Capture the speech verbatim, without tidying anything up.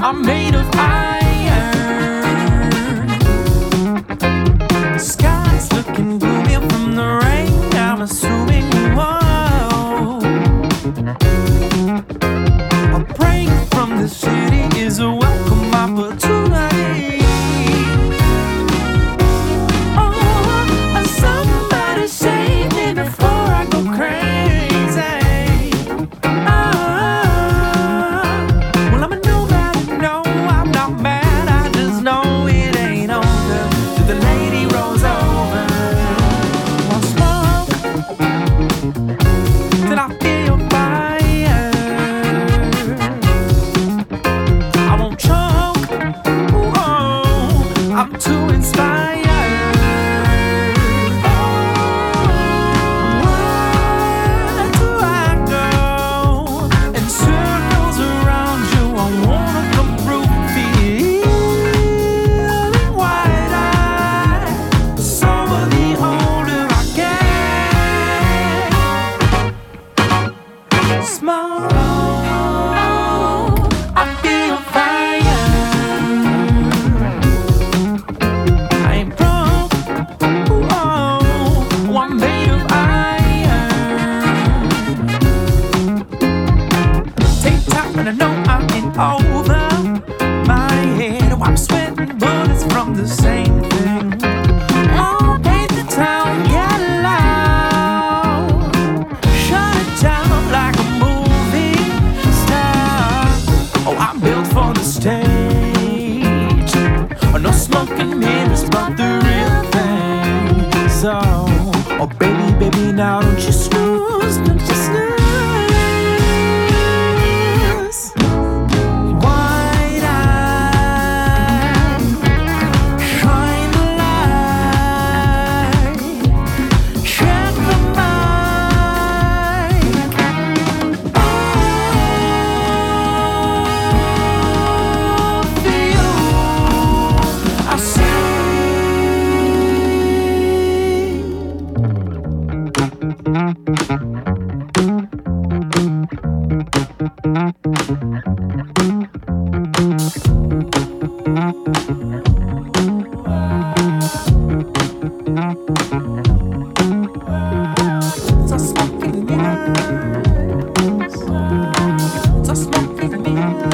I'm made of iron. The sky's looking gloomy from the rain. I'm assuming, whoa, a break from the city is a welcome opportunity. Oh, somebody save me before I go crazy. I'm too inspired. Where do I go? In circles around you, I wanna come through, feeling wide-eyed. The sober, the older I get. Small, I feel fire. I'm made of iron. Take time and I know I'm in over my head. Oh, I'm sweating bullets from the same thing. Oh, paint the town, get loud. Shut it down like a movie star. Oh, I'm built for the stage. Oh, no smoking mirrors, but the real thing. So oh baby, baby, now don't you snooze, don't you snooze. Wide-eyed, shine the light, check the mic. Oh, for you, I sing. Just smoking mirrors, just smoking mirrors.